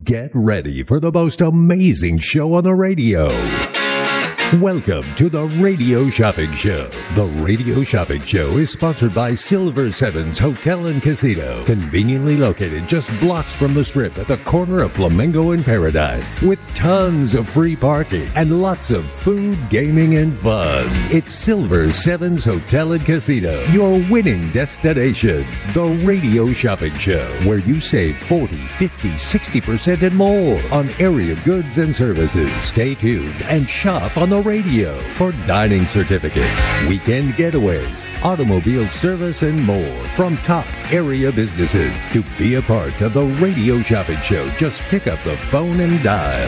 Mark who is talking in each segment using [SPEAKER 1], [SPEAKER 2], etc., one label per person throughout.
[SPEAKER 1] Get ready for the most amazing show on the radio. Welcome to the Radio Shopping Show. The Radio Shopping Show is sponsored by Silver Sevens Hotel and Casino, conveniently located just blocks from the Strip at the corner of Flamingo and Paradise, with tons of free parking and lots of food, gaming, and fun. It's Silver Sevens Hotel and Casino, your winning destination. The Radio Shopping Show, where you save 40, 50, 60% and more on area goods and services. Stay tuned and shop on the radio for dining certificates, weekend getaways, automobile service, and more from top area businesses. To be a part of the Radio Shopping Show, just pick up the phone and dial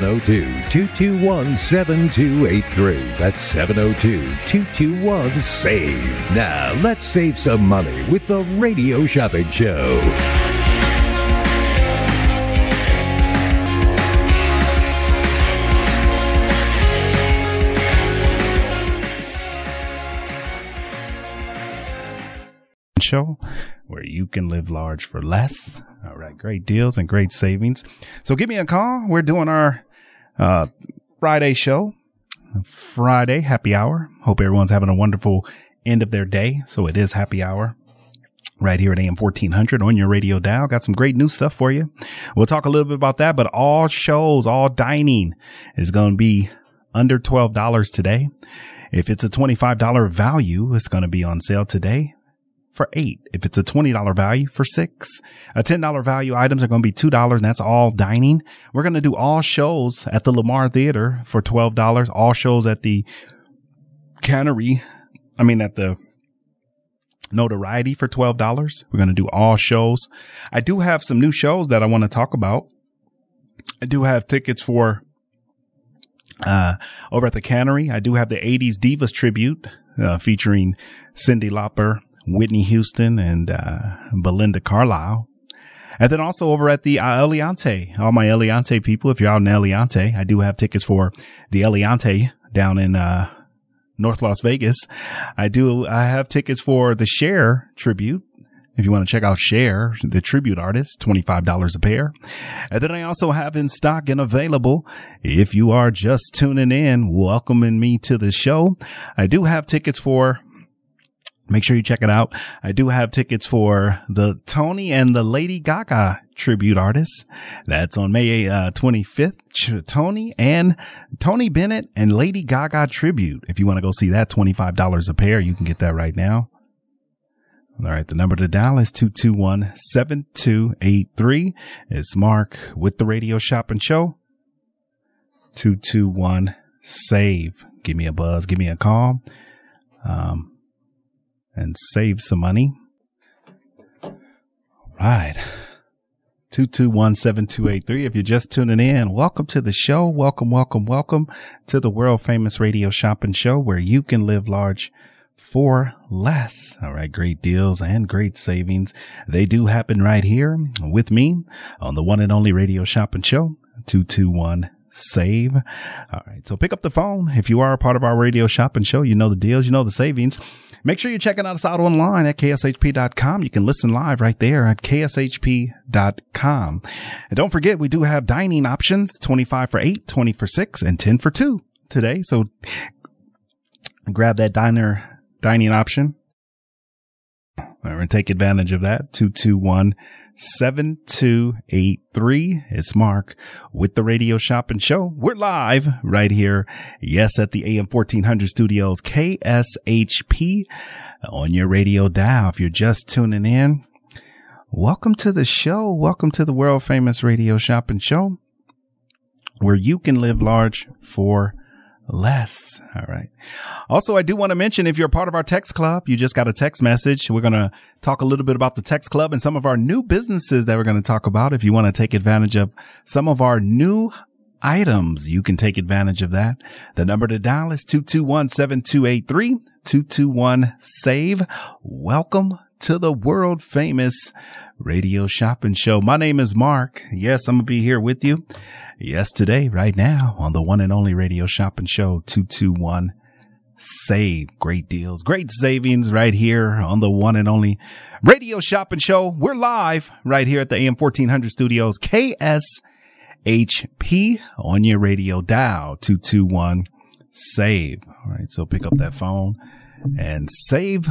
[SPEAKER 1] 702-221-7283. That's 702-221-SAVE. Now, let's save some money with the Radio Shopping Show.
[SPEAKER 2] Show where you can live large for less. All right, great deals and great savings. So give me a call. We're doing our Friday show, Friday happy hour. Hope everyone's having a wonderful end of their day. So it is happy hour right here at AM 1400 on your radio dial. Got some great new stuff for you. We'll talk a little bit about that, but all shows, all dining is going to be under $12 today. If it's a $25 value, it's going to be on sale today for $8. If it's a $20 value, for $6. A $10 value items are going to be $2, and that's all dining. We're going to do all shows at the Lamar Theater for $12. All shows at the Cannery, at the Notoriety for $12. We're going to do all shows. I do have some new shows that I want to talk about. I do have tickets for over at the Cannery. I do have the 80s Divas Tribute featuring Cyndi Lauper, Whitney Houston, and Belinda Carlisle. And then also over at the Eliante, all my Eliante people, if you're out in Eliante, I do have tickets for the Eliante down in North Las Vegas. I have tickets for the Cher tribute. If you want to check out Cher, the tribute artist, $25 a pair. And then I also have in stock and available, if you are just tuning in, welcoming me to the show, I do have tickets for, make sure you check it out. I do have tickets for the Tony and the Lady Gaga tribute artists. That's on May 25th. Tony Bennett and Lady Gaga tribute. If you want to go see that, $25 a pair. You can get that right now. All right. The number to dial is 221-7283. It's Mark with the Radio Shopping Show. 221-SAVE. Give me a buzz. Give me a call. And save some money. All right. 221-7283. If you're just tuning in, welcome to the show. Welcome to the world famous Radio Shopping Show, where you can live large for less. All right. Great deals and great savings. They do happen right here with me on the one and only Radio Shopping Show. 221-SAVE. All right. So pick up the phone. If you are a part of our Radio Shopping Show, you know the deals, you know the savings. Make sure you're checking us out online at kshp.com. You can listen live right there at kshp.com. And don't forget, we do have dining options, 25 for 8, 20 for 6, and 10 for 2 today. So grab that dining option and take advantage of that. 221-7283. It's Mark with the Radio Shopping Show. We're live right here. Yes, at the AM 1400 studios, KSHP on your radio dial. If you're just tuning in, welcome to the show. Welcome to the world famous Radio Shopping Show, where you can live large for less. All right. Also, I do want to mention, if you're a part of our text club, you just got a text message. We're going to talk a little bit about the text club and some of our new businesses that we're going to talk about. If you want to take advantage of some of our new items, you can take advantage of that. The number to dial is 221-7283, 221-SAVE. Welcome to the world famous Radio Shopping Show. My name is Mark. Yes, I'm going to be here with you. Yes, today, right now, on the one and only Radio Shopping Show, 221-SAVE. Great deals, great savings right here on the one and only Radio Shopping Show. We're live right here at the AM 1400 studios, KSHP HP on your radio dial, 221-SAVE. All right, so pick up that phone and save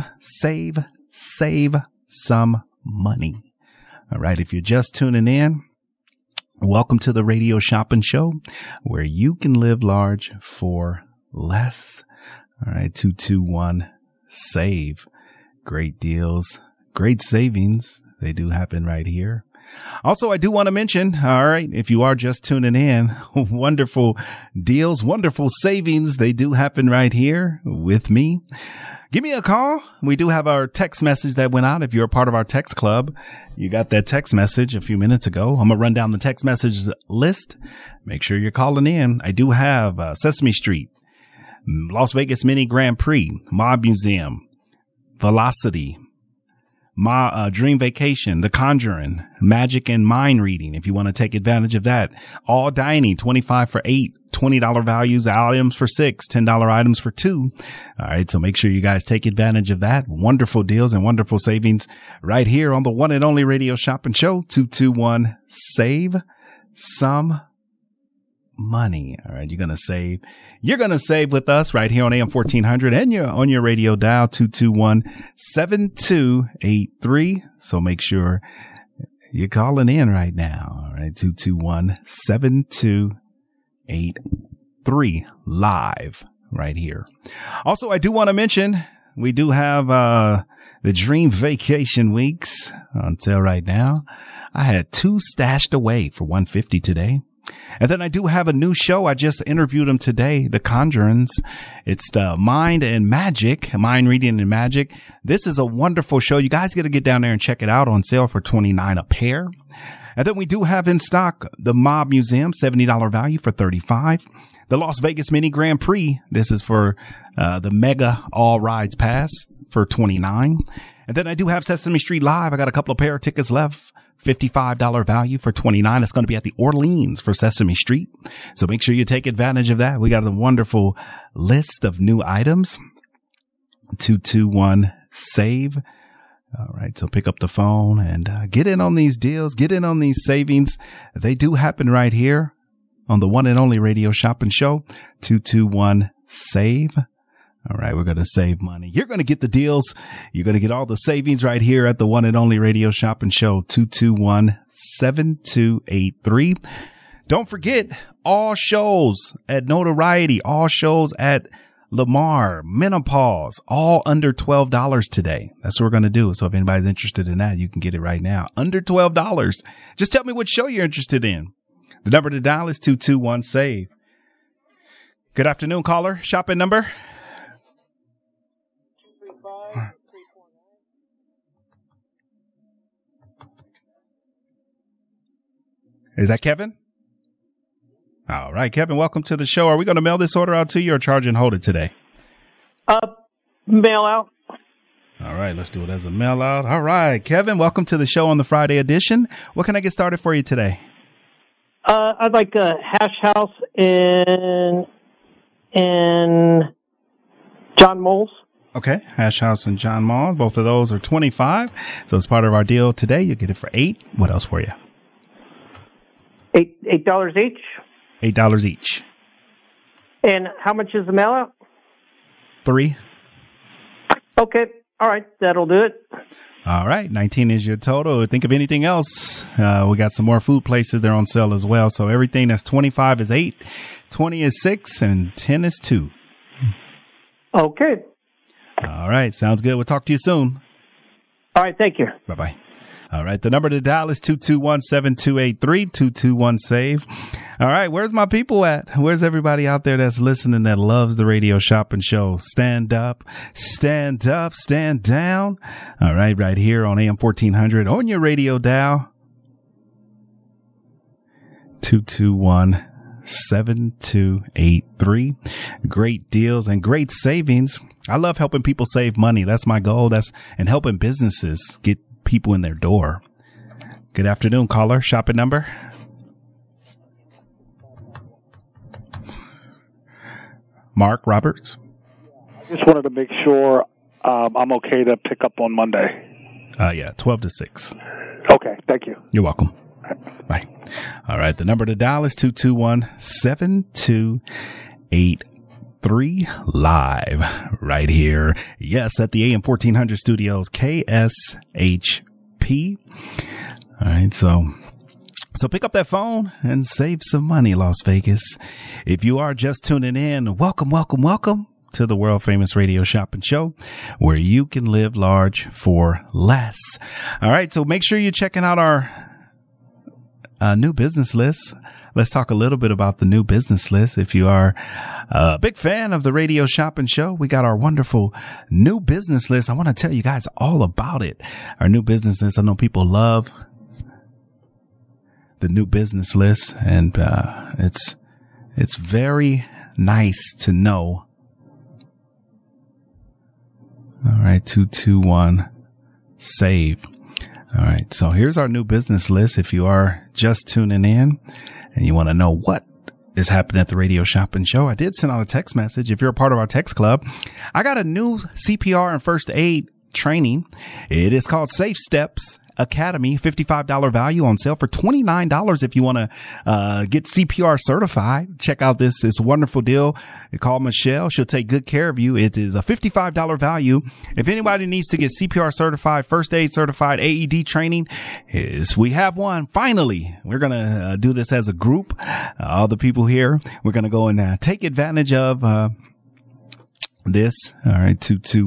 [SPEAKER 2] some money. All right, if you're just tuning in, welcome to the Radio Shopping Show, where you can live large for less. All right, 221-SAVE. Great deals, great savings. They do happen right here. Also, I do want to mention, all right, if you are just tuning in, wonderful deals, wonderful savings. They do happen right here with me. Give me a call. We do have our text message that went out. If you're a part of our text club, you got that text message a few minutes ago. I'm going to run down the text message list. Make sure you're calling in. I do have Sesame Street, Las Vegas Mini Grand Prix, Mob Museum, Velocity, Dream Vacation, The Conjuring, Magic and Mind Reading. If you want to take advantage of that, All Dining, 25 for 8, $20 values, items for 6, $10 items for 2. All right. So make sure you guys take advantage of that. Wonderful deals and wonderful savings right here on the one and only Radio Shopping Show, 221-SAVE some money. All right. You're going to save with us right here on AM 1400 and you're on your radio dial, 221-7283. So make sure you're calling in right now. All right. 221-7283 live right here. Also, I do want to mention we do have, the Dream Vacation Weeks on sale right now. I had 2 stashed away for $150 today. And then I do have a new show. I just interviewed them today, The Conjurings. It's the Mind and Magic, Mind Reading and Magic. This is a wonderful show. You guys got to get down there and check it out, on sale for $29 a pair. And then we do have in stock the Mob Museum, $70 value for $35. The Las Vegas Mini Grand Prix. This is for the Mega All Rides Pass for $29. And then I do have Sesame Street Live. I got a couple of pair of tickets left. $55 value for $29. It's going to be at the Orleans for Sesame Street. So make sure you take advantage of that. We got a wonderful list of new items. 221-SAVE. All right. So pick up the phone and get in on these deals, get in on these savings. They do happen right here on the one and only Radio Shopping Show, 221-SAVE. All right. We're going to save money. You're going to get the deals. You're going to get all the savings right here at the one and only Radio Shopping Show, 221-7283. Don't forget all shows at Notoriety, all shows at Lamar, Menopause, all under $12 today. That's what we're going to do. So if anybody's interested in that, you can get it right now. Under $12. Just tell me what show you're interested in. The number to dial is 221-SAVE. Good afternoon, caller. Shopping number? Is that Kevin? All right, Kevin, welcome to the show. Are we going to mail this order out to you or charge and hold it today?
[SPEAKER 3] Mail out.
[SPEAKER 2] All right, let's do it as a mail out. All right, Kevin, welcome to the show on the Friday edition. What can I get started for you today?
[SPEAKER 3] I'd like a hash house in John Moles.
[SPEAKER 2] Okay, hash house and John Moles. Both of those are $25. So as part of our deal today, you get it for $8. What else for you?
[SPEAKER 3] $8 each.
[SPEAKER 2] $8 each.
[SPEAKER 3] And how much is the mail out?
[SPEAKER 2] $3.
[SPEAKER 3] Okay. All right. That'll do it.
[SPEAKER 2] All right. 19 is your total. Think of anything else. We got some more food places. They're on sale as well. So everything that's 25 is 8, 20 is 6, and 10 is 2.
[SPEAKER 3] Okay.
[SPEAKER 2] All right. Sounds good. We'll talk to you soon.
[SPEAKER 3] All right. Thank you.
[SPEAKER 2] Bye-bye. All right. The number to dial is 221-7283, 221-SAVE. All right. Where's my people at? Where's everybody out there that's listening that loves the Radio Shopping Show? Stand up, stand up, stand down. All right. Right here on AM 1400 on your radio dial. 221-7283. Great deals and great savings. I love helping people save money. That's my goal. And helping businesses get people in their door. Good afternoon, caller. Shopping number? Mark Roberts.
[SPEAKER 4] I just wanted to make sure I'm okay to pick up on Monday.
[SPEAKER 2] Yeah, 12 to 6.
[SPEAKER 4] Okay, thank you.
[SPEAKER 2] You're welcome. Bye. All right. The number to dial is 221-7283 live right here. Yes, at the AM 1400 studios, KSHP. All right. So pick up that phone and save some money, Las Vegas. If you are just tuning in, welcome to the world famous Radio Shopping Show, where you can live large for less. All right. So make sure you're checking out our new business list. Let's talk a little bit about the new business list. If you are a big fan of the Radio Shopping Show, we got our wonderful new business list. I want to tell you guys all about it. Our new business list. I know people love the new business list, and it's very nice to know. All right, 221 save. All right, so here's our new business list. If you are just tuning in and you want to know what is happening at the Radio Shopping Show, I did send out a text message. If you're a part of our text club, I got a new CPR and first aid training. It is called Safe Steps Academy, $55 value on sale for $29 if you want to get CPR certified. Check out this wonderful deal. Call Michelle. She'll take good care of you. It is a $55 value. If anybody needs to get CPR certified, first aid certified, AED training, we have one. Finally, we're going to do this as a group. All the people here, we're going to go and take advantage of this. All right,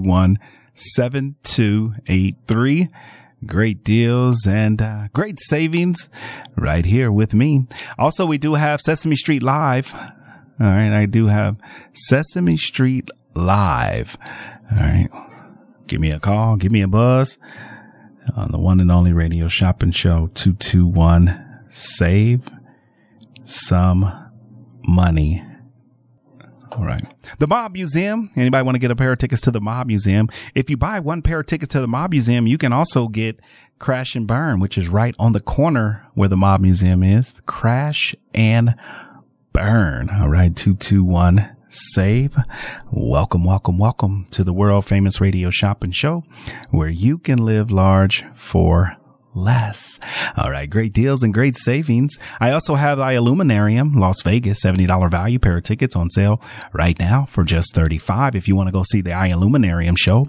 [SPEAKER 2] 221-7283. Great deals and great savings right here with me. Also, we do have Sesame Street Live. All right. I do have Sesame Street Live. All right. Give me a call. Give me a buzz on the one and only Radio Shopping Show. 221 save some money. All right. The Mob Museum. Anybody want to get a pair of tickets to the Mob Museum? If you buy one pair of tickets to the Mob Museum, you can also get Crash and Burn, which is right on the corner where the Mob Museum is. Crash and Burn. All right. 221 save. Welcome to the world famous Radio Shopping Show, where you can live large for less. All right. Great deals and great savings. I also have iLuminarium Las Vegas, $70 value pair of tickets on sale right now for just $35. If you want to go see the iLuminarium show,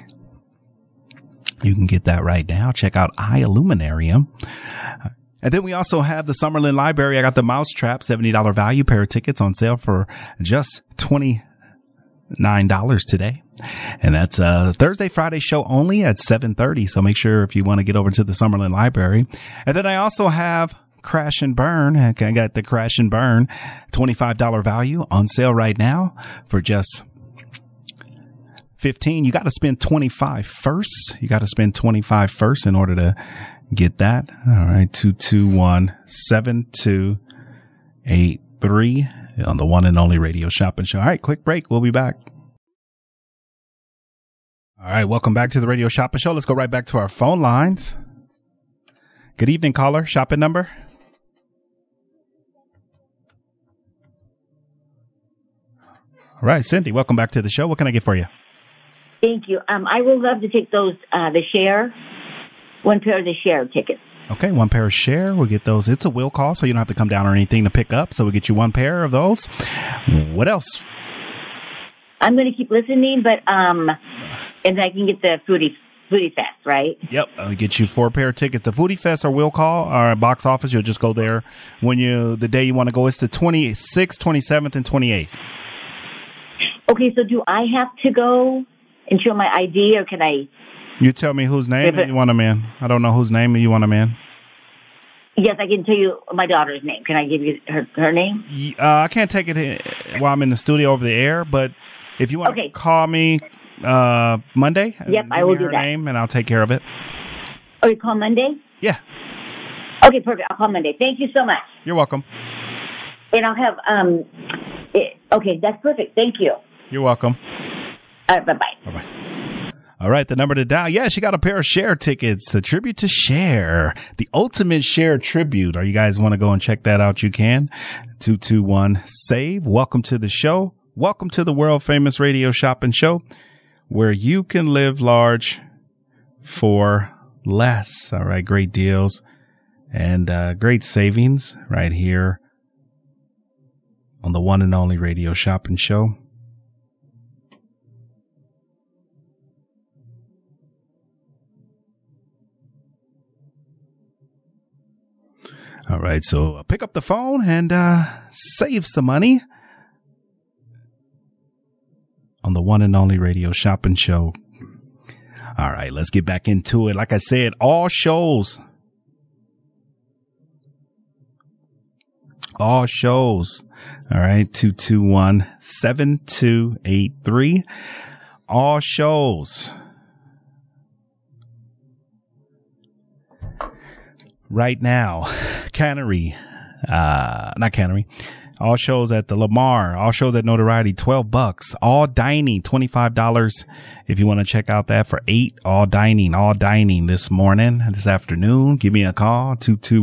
[SPEAKER 2] you can get that right now. Check out iLuminarium. And then we also have the Summerlin Library. I got the Mousetrap, $70 value pair of tickets on sale for just $29 today. And that's a Thursday, Friday show only at 7:30. So make sure if you want to get over to the Summerlin Library. And then I also have Crash and Burn. I got the Crash and Burn $25 value on sale right now for just $15. You got to spend $25 first. You got to spend $25 first in order to get that. All right. 221-7283 on the one and only Radio Shopping Show. All right. Quick break. We'll be back. All right. Welcome back to the Radio Shopping Show. Let's go right back to our phone lines. Good evening, caller. Shopping number. All right. Cindy, welcome back to the show. What can I get for you?
[SPEAKER 5] Thank you. I would love to take those, one pair of the share tickets.
[SPEAKER 2] Okay. One pair of share. We'll get those. It's a will call, so you don't have to come down or anything to pick up. So we'll get you one pair of those. What else?
[SPEAKER 5] I'm going to keep listening, but, and I can get the Foodie Fest, right?
[SPEAKER 2] Yep. I'll get you 4 pair of tickets. The Foodie Fest or will call or box office. You'll just go there the day you want to go. It's the 26th, 27th, and 28th.
[SPEAKER 5] Okay. So do I have to go and show my ID, or can I?
[SPEAKER 2] You tell me whose name you want them in. I don't know whose name you want them in.
[SPEAKER 5] Yes, I can tell you my daughter's name. Can I give you her name?
[SPEAKER 2] I can't take it while I'm in the studio over the air, but if you want to call me Monday,
[SPEAKER 5] yep, I will do that.
[SPEAKER 2] Name and I'll take care of it.
[SPEAKER 5] Oh, you call Monday?
[SPEAKER 2] Yeah.
[SPEAKER 5] Okay, perfect. I'll call Monday. Thank you so much.
[SPEAKER 2] You're welcome.
[SPEAKER 5] And I'll have okay, that's perfect. Thank you.
[SPEAKER 2] You're welcome.
[SPEAKER 5] All right, bye-bye.
[SPEAKER 2] Bye-bye. All right, the number to dial. Yeah, she got a pair of Cher tickets, a tribute to Cher, the ultimate Cher tribute. Or you guys want to go and check that out, you can. 221-SAVE. Welcome to the show. Welcome to the world famous Radio Shopping Show, where you can live large for less. All right, great deals and great savings right here on the one and only Radio Shopping Show. All right, so pick up the phone and save some money on the one and only Radio Shopping Show. All right, let's get back into it. Like I said, all shows. All right, 221-7283. All shows. Right now, all shows at the Lamar, all shows at Notoriety, $12. All dining, $25. If you want to check out that for 8, all dining this afternoon. Give me a call,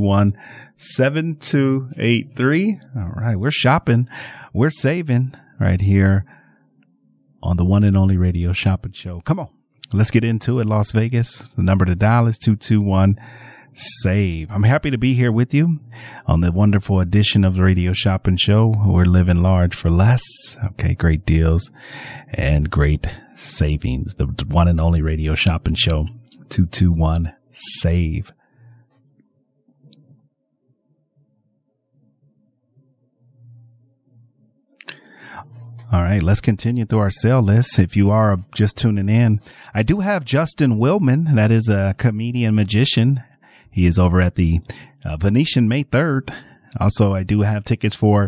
[SPEAKER 2] 221-7283. All right. We're shopping. We're saving right here on the one and only Radio Shopping Show. Come on. Let's get into it. Las Vegas. The number to dial is 221-SAVE. I'm happy to be here with you on the wonderful edition of the Radio Shopping Show. We're living large for less. Okay. Great deals and great savings. The one and only Radio Shopping Show, 221-SAVE. All right, let's continue through our sale list. If you are just tuning in, I do have Justin Willman. That is a comedian magician. He is over at the Venetian May 3rd. Also, I do have tickets for,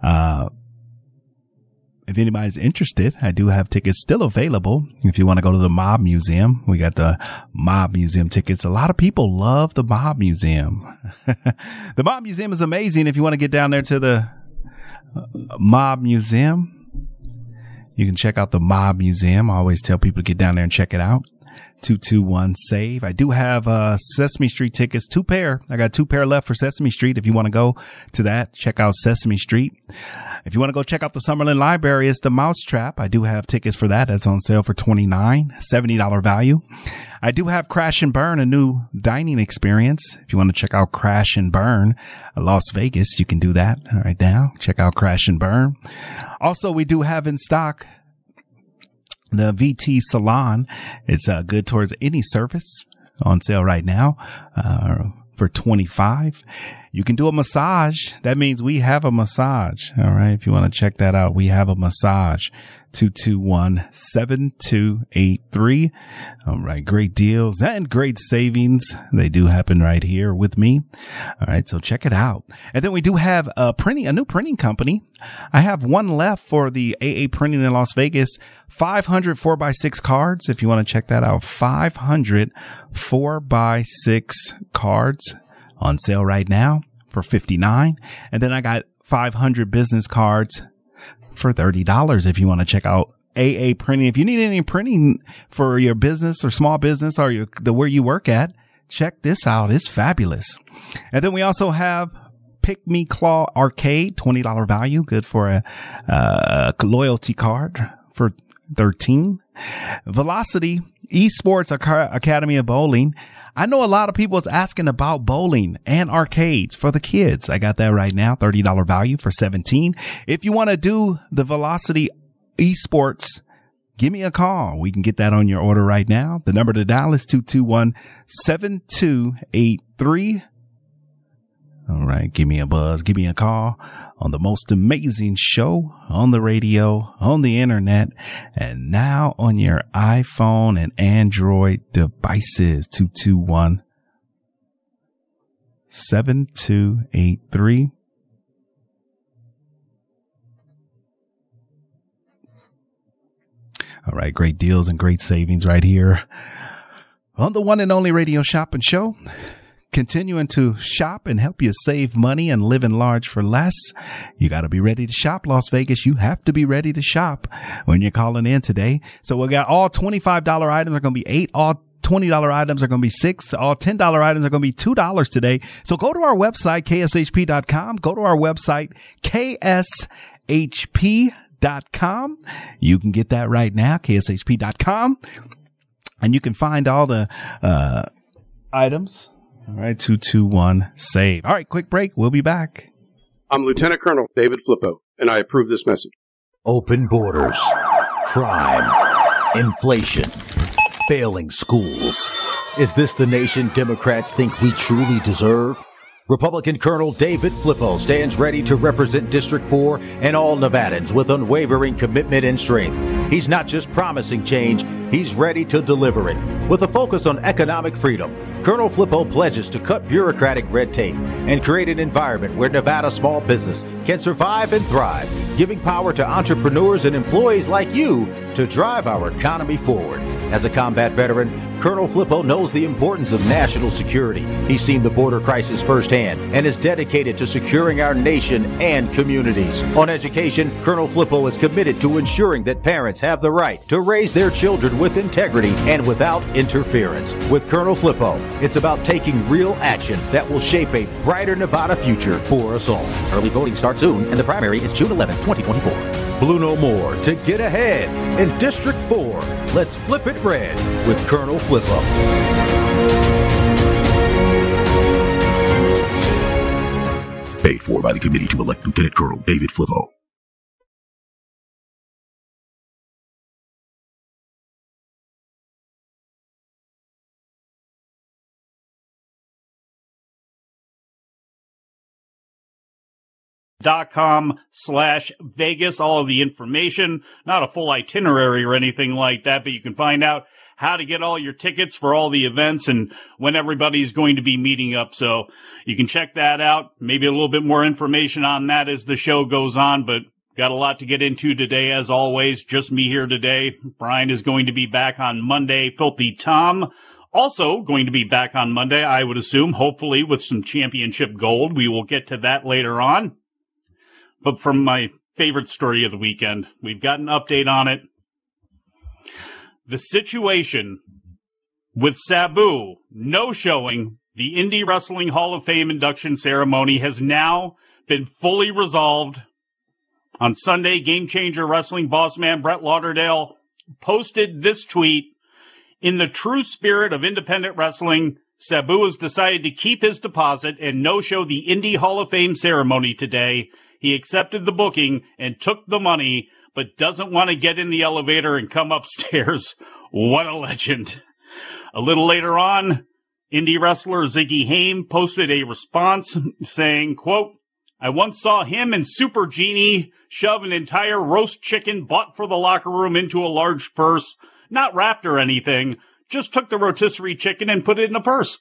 [SPEAKER 2] if anybody's interested, I do have tickets still available. If you want to go to the Mob Museum, we got the Mob Museum tickets. A lot of people love the Mob Museum. The Mob Museum is amazing. If you want to get down there to the Mob Museum, you can check out the Mob Museum. I always tell people to get down there and check it out. 221-SAVE. I do have Sesame Street tickets, 2 pair. I got 2 pair left for Sesame Street. If you want to go to that, check out Sesame Street. If you want to go check out the Summerlin Library, it's the Mousetrap. I do have tickets for that. That's on sale for $29, $70 value. I do have Crash and Burn, a new dining experience. If you want to check out Crash and Burn, Las Vegas, you can do that right now. Check out Crash and Burn. Also, we do have in stock the VT Salon. It's good towards any service, on sale right now for $25. You can do a massage. That means we have a massage. All right. If you want to check that out, we have a massage. 221-7283. All right. Great deals and great savings. They do happen right here with me. All right. So check it out. And then we do have a new printing company. I have one left for the AA Printing in Las Vegas. 500 4x6 cards. If you want to check that out, 500 4x6 cards on sale right now for $59. And then I got 500 business cards for $30 if you want to check out AA Printing. If you need any printing for your business or small business or where you work at, check this out. It's fabulous. And then we also have Pick Me Claw Arcade, $20 value, good for a loyalty card for $13. Velocity Esports Academy of Bowling. I know a lot of people is asking about bowling and arcades for the kids. I got that right now, $30 value for $17. If you want to do the Velocity Esports, give me a call. We can get that on your order right now. The number to dial is 221-7283. All right. Give me a buzz. Give me a call on the most amazing show on the radio, on the internet, and now on your iPhone and Android devices. 221-7283. All right. Great deals and great savings right here on the one and only Radio Shopping Show. Continuing to shop and help you save money and live in large for less. You got to be ready to shop, Las Vegas. You have to be ready to shop when you're calling in today. So we got all $25 items are going to be 8. All $20 items are going to be 6. All $10 items are going to be $2 today. So go to our website, kshp.com. Go to our website, kshp.com. You can get that right now, kshp.com. And you can find all the items All right, 221 save. All right, quick break. We'll be back.
[SPEAKER 6] I'm Lieutenant Colonel David Flippo, and I approve this message.
[SPEAKER 1] Open borders, crime, inflation, failing schools. Is this the nation Democrats think we truly deserve? Republican Colonel David Flippo stands ready to represent District 4 and all Nevadans with unwavering commitment and strength. He's not just promising change, he's ready to deliver it. With a focus on economic freedom, Colonel Flippo pledges to cut bureaucratic red tape and create an environment where Nevada small business can survive and thrive, giving power to entrepreneurs and employees like you to drive our economy forward. As a combat veteran, Colonel Flippo knows the importance of national security. He's seen the border crisis firsthand and is dedicated to securing our nation and communities. On education, Colonel Flippo is committed to ensuring that parents have the right to raise their children with integrity and without interference. With Colonel Flippo, it's about taking real action that will shape a brighter Nevada future for us all. Early voting starts soon, and the primary is June 11, 2024. Blue no more to get ahead. In District 4, let's flip it red with Colonel Flippo. Paid for by the committee to elect Lieutenant Colonel David Flippo.
[SPEAKER 7] .com/Vegas, all of the information, not a full itinerary or anything like that, but you can find out how to get all your tickets for all the events and when everybody's going to be meeting up. So you can check that out. Maybe a little bit more information on that as the show goes on, but got a lot to get into today. As always, just me here today. Brian is going to be back on Monday. Filthy Tom also going to be back on Monday, I would assume, hopefully with some championship gold. We will get to that later on. But from my favorite story of the weekend, we've got an update on it. The situation with Sabu no-showing the Indie Wrestling Hall of Fame induction ceremony has now been fully resolved. On Sunday, Game Changer Wrestling boss man Brett Lauderdale posted this tweet. In the true spirit of independent wrestling, Sabu has decided to keep his deposit and no-show the Indie Hall of Fame ceremony today. He accepted the booking and took the money, but doesn't want to get in the elevator and come upstairs. What a legend. A little later on, indie wrestler Ziggy Haim posted a response saying, quote, I once saw him and Super Genie shove an entire roast chicken bought for the locker room into a large purse, not wrapped or anything, just took the rotisserie chicken and put it in a purse.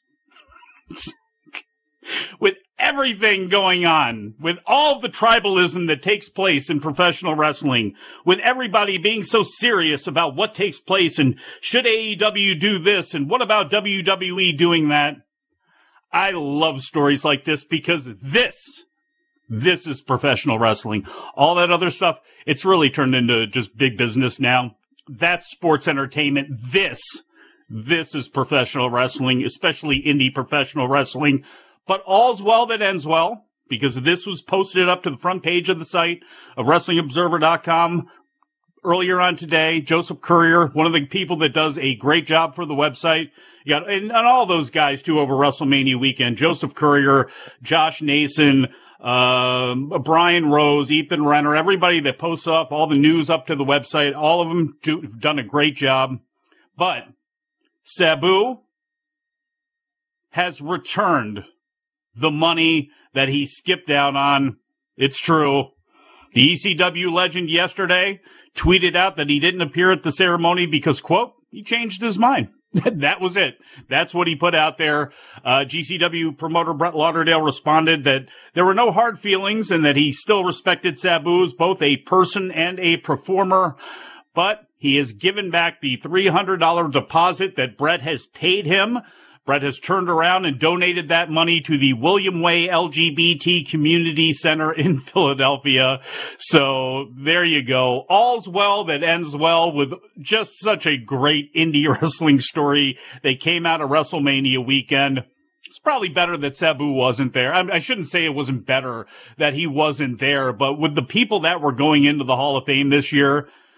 [SPEAKER 7] With everything going on, with all the tribalism that takes place in professional wrestling, with everybody being so serious about what takes place and should AEW do this and what about WWE doing that, I love stories like this because this is professional wrestling. All that other stuff, it's really turned into just big business now. That's sports entertainment. This is professional wrestling, especially indie professional wrestling. But all's well that ends well, because this was posted up to the front page of the site of WrestlingObserver.com earlier on today. Joseph Courier, one of the people that does a great job for the website. You got, and all those guys too over WrestleMania weekend. Joseph Courier, Josh Nason, Brian Rose, Ethan Renner, everybody that posts up all the news up to the website, all of them done a great job. But Sabu has returned the money that he skipped out on. It's true. The ECW legend yesterday tweeted out that he didn't appear at the ceremony because, quote, he changed his mind. That was it. That's what he put out there. GCW promoter Brett Lauderdale responded that there were no hard feelings and that he still respected Sabu as both a person and a performer, but he has given back the $300 deposit that Brett has paid him. Brett has turned around and donated that money to the William Way LGBT Community Center in Philadelphia. So there you go. All's well that ends well with just such a great indie wrestling story that came out of WrestleMania weekend. It's probably better that Sabu wasn't there. I shouldn't say it wasn't better that he wasn't there, but with the people that were going into the Hall of Fame this year,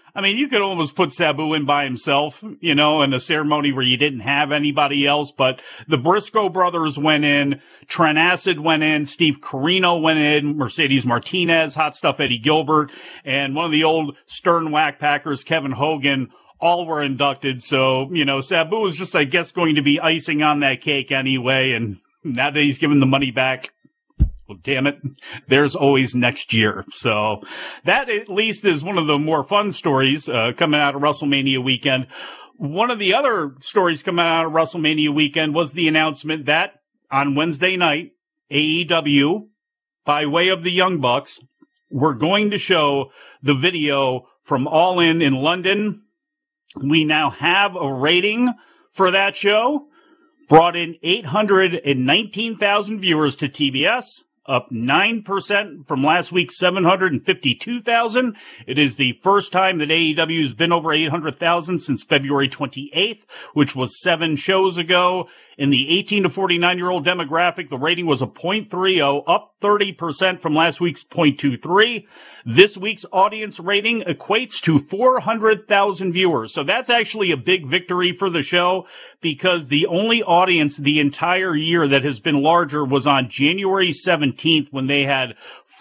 [SPEAKER 7] I mean, you could almost put Sabu in by himself, you know, in a ceremony where you didn't have anybody else. But the Briscoe brothers went in, Trent Acid went in, Steve Corino went in, Mercedes Martinez, Hot Stuff Eddie Gilbert, and one of the old Stern Whack Packers, Kevin Hogan, all were inducted. So, you know, Sabu was just, I guess, going to be icing on that cake anyway. And now that he's given the money back, well, damn it, there's always next year. So that at least is one of the more fun stories coming out of WrestleMania weekend. One of the other stories coming out of WrestleMania weekend was the announcement that on Wednesday night, AEW, by way of the Young Bucks, were going to show the video from All In London. We now have a rating for that show. Brought in 819,000 viewers to TBS. Up 9% from last week's 752,000. It is the first time that AEW has been over 800,000 since February 28th, which was 7 shows ago. In the 18 to 49-year-old demographic, the rating was a 0.30, up 30% from last week's 0.23. This week's audience rating equates to 400,000 viewers. So that's actually a big victory for the show, because the only audience the entire year that has been larger was on January 17th when they had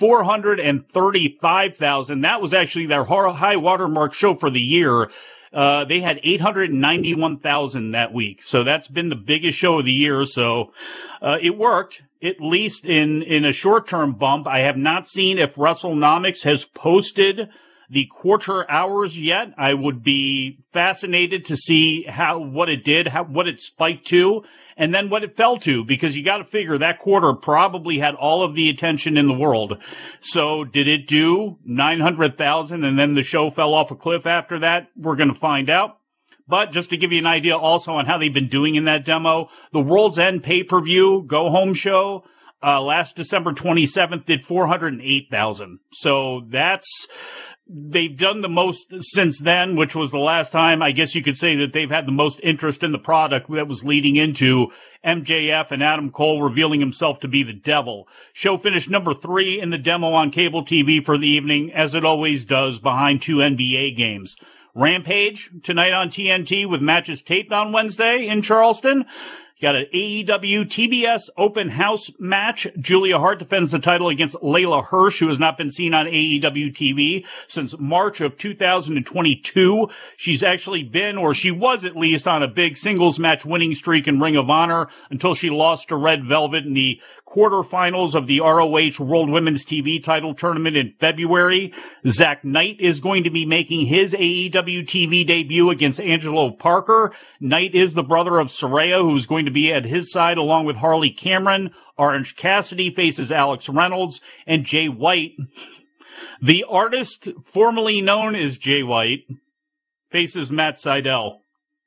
[SPEAKER 7] 435,000. That was actually their high watermark show for the year. They had 891,000 that week. So that's been the biggest show of the year. So, it worked, at least in a short-term bump. I have not seen if WrestleNomics has posted the quarter hours yet. I would be fascinated to see what it did, what it spiked to, and then what it fell to, because you got to figure that quarter probably had all of the attention in the world. So did it do 900,000 and then the show fell off a cliff after that? We're going to find out. But just to give you an idea also on how they've been doing in that demo, the World's End pay-per-view go-home show last December 27th did 408,000. So they've done the most since then, which was the last time, I guess you could say, that they've had the most interest in the product that was leading into MJF and Adam Cole revealing himself to be the devil. Show finished number 3 in the demo on cable TV for the evening, as it always does, behind 2 NBA games. Rampage tonight on TNT with matches taped on Wednesday in Charleston. Got an AEW TBS open house match. Julia Hart defends the title against Layla Hirsch, who has not been seen on AEW TV since March of 2022. She's actually been, or she was at least, on a big singles match winning streak in Ring of Honor until she lost to Red Velvet in the quarterfinals of the ROH World Women's TV title tournament in February. Zach Knight is going to be making his AEW TV debut against Angelo Parker. Knight is the brother of Saraya, who's going to be at his side along with Harley Cameron. Orange Cassidy faces Alex Reynolds, and Jay White, the artist formerly known as Jay White, faces Matt Sydal.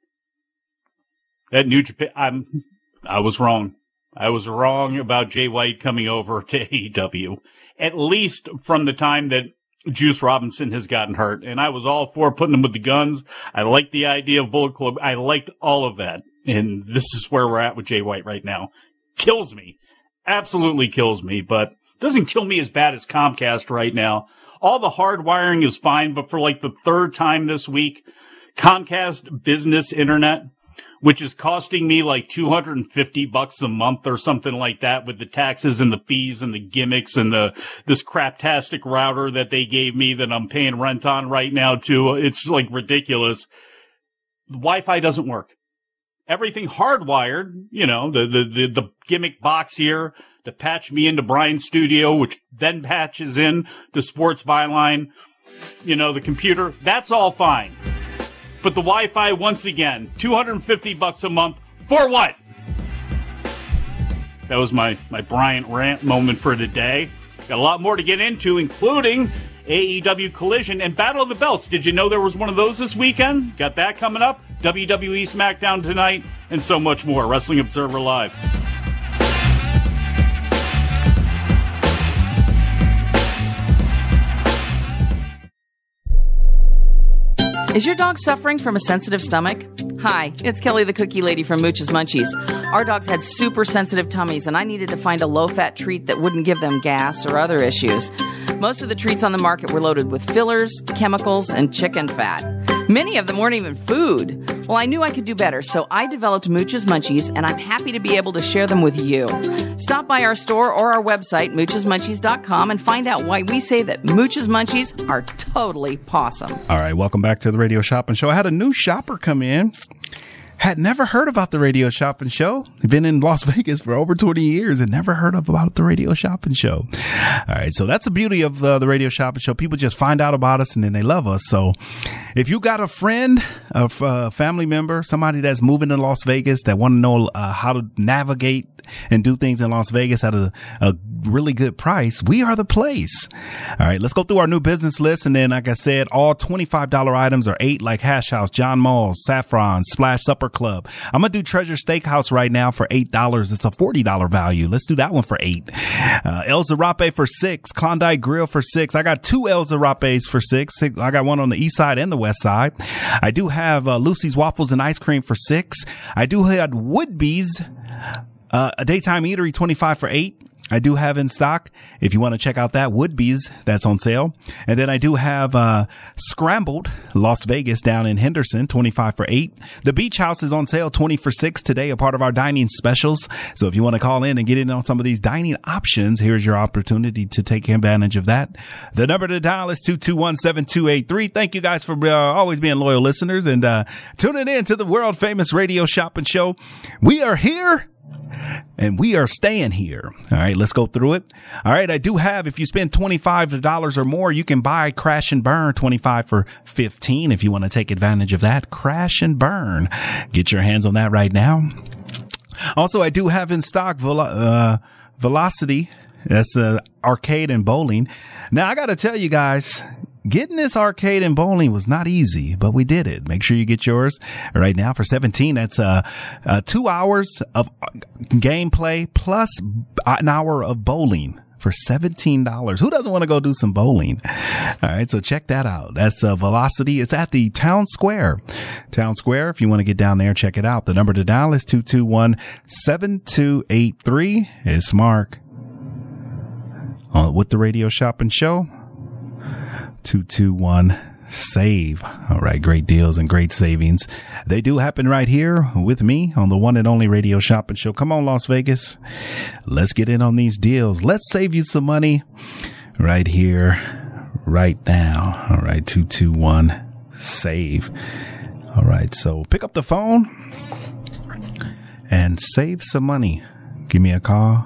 [SPEAKER 7] At New Japan, I was wrong. I was wrong about Jay White coming over to AEW, at least from the time that Juice Robinson has gotten hurt. And I was all for putting him with the guns. I liked the idea of Bullet Club. I liked all of that. And this is where we're at with Jay White right now. Kills me. Absolutely kills me, but doesn't kill me as bad as Comcast right now. All the hard wiring is fine, but for like the 3rd time this week, Comcast Business Internet, which is costing me like $250 a month or something like that, with the taxes and the fees and the gimmicks and this craptastic router that they gave me that I'm paying rent on right now too. It's like ridiculous. The Wi-Fi doesn't work. Everything hardwired, you know, the gimmick box here to patch me into Brian's studio, which then patches in to Sports Byline, you know, the computer, that's all fine. But the Wi-Fi, once again, $250 a month. For what? That was my Bryant rant moment for today. Got a lot more to get into, including AEW Collision and Battle of the Belts. Did you know there was one of those this weekend? Got that coming up. WWE SmackDown tonight, and so much more. Wrestling Observer Live.
[SPEAKER 8] Is your dog suffering from a sensitive stomach? Hi, it's Kelly the Cookie Lady from Mooch's Munchies. Our dogs had super sensitive tummies, and I needed to find a low-fat treat that wouldn't give them gas or other issues. Most of the treats on the market were loaded with fillers, chemicals, and chicken fat. Many of them weren't even food. Well, I knew I could do better, so I developed Mooch's Munchies, and I'm happy to be able to share them with you. Stop by our store or our website, moochesmunchies.com, and find out why we say that Mooch's Munchies are totally pawsome.
[SPEAKER 2] All right, welcome back to the Radio Shopping Show. I had a new shopper come in. Had never heard about the Radio Shopping Show. Been in Las Vegas for over 20 years and never heard about the Radio Shopping Show. All right. So that's the beauty of the Radio Shopping Show. People just find out about us and then they love us. So if you got a friend, a family member, somebody that's moving to Las Vegas that want to know how to navigate and do things in Las Vegas at a really good price, we are the place. All right, let's go through our new business list. And then, like I said, all $25 items are 8, like Hash House, John Mull's, Saffron, Splash Supper Club. I'm going to do Treasure Steakhouse right now for $8. It's a $40 value. Let's do that one for 8. El Zarape for 6, Klondike Grill for 6. I got 2 El Zarapes for 6. I got one on the east side and the west side. I do have Lucy's Waffles and Ice Cream for 6. I do have Woodby's, a daytime eatery, 25 for 8. I do have in stock. If you want to check out that, Woodby's, that's on sale. And then I do have Scrambled Las Vegas down in Henderson, 25 for 8. The Beach House is on sale, 20 for 6 today, a part of our dining specials. So if you want to call in and get in on some of these dining options, here's your opportunity to take advantage of that. The number to dial is 221-7283. Thank you guys for always being loyal listeners and tuning in to the world famous Radio Shopping Show. We are here. And we are staying here. All right, let's go through it. All right, I do have, if you spend $25 or more, you can buy Crash and Burn, 25 for 15. If you want to take advantage of that, Crash and Burn. Get your hands on that right now. Also, I do have in stock Velocity. That's arcade and bowling. Now, I got to tell you guys, getting this arcade and bowling was not easy, but we did it. Make sure you get yours right now for $17. That's 2 hours of gameplay plus an hour of bowling for $17. Who doesn't want to go do some bowling? All right, so check that out. That's Velocity. It's at the Town Square. Town Square. If you want to get down there, check it out. The number to dial is 221-7283. It's Mark with the Radio Shopping Show. 221-SAVE. All right. Great deals and great savings. They do happen right here with me on the one and only Radio Shopping Show. Come on, Las Vegas. Let's get in on these deals. Let's save you some money right here, right now. All right. 221-SAVE. All right. So pick up the phone and save some money. Give me a call.